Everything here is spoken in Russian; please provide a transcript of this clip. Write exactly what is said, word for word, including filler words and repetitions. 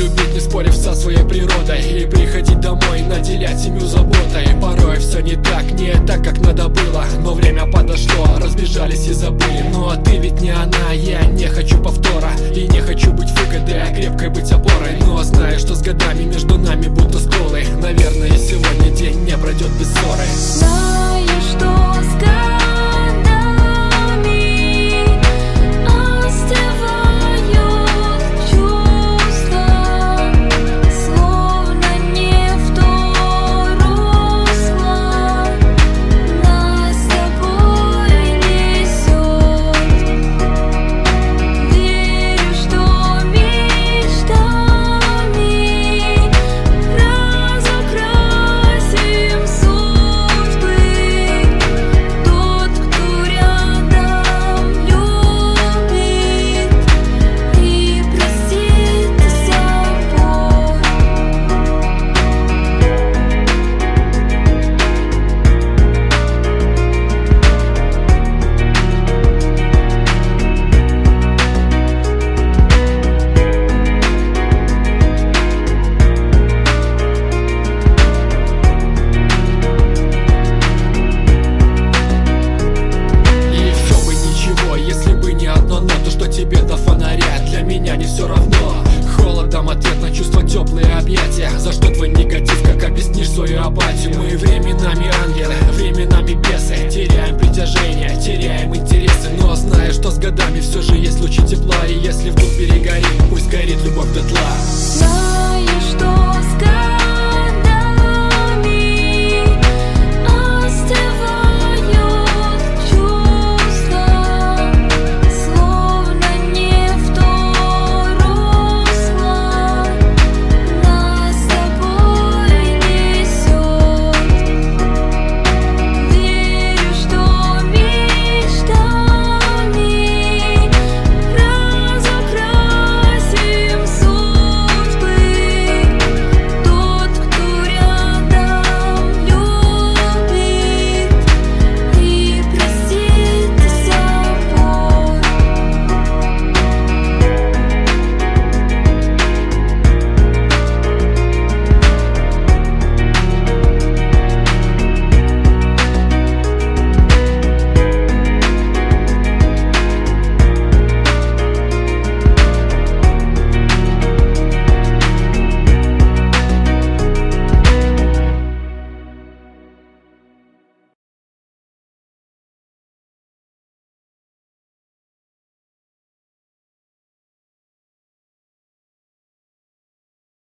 любить, не спорив со своей природой, и приходить домой, наделять семью заботой. Порой все не так, не так, как надо было, но время подошло, разбежались и забыли. Ну а ты ведь не она, я не хочу повтора, и не хочу быть выгодой, а крепкой быть опорой. Но знаю, что с годами между нами будто сколы. Наверное, сегодня день не пройдет без ссоры. Знаю, что с годами остывают чувства, словно не в то русло нас с тобой несет. Верю, что мечтами разукрасим судьбы. Тот, кто рядом любит и простит до сих пор. И все бы ничего, если бы не одно но, то что тебе до фонаря для меня не все равно. Холодом ответ на чувства, теплые объятия. За что твой негатив, как объяснишь свою апатию? Мы временами ангелы, временами бесы, теряем притяжение, теряем интересы. Но знаю, что с годами все же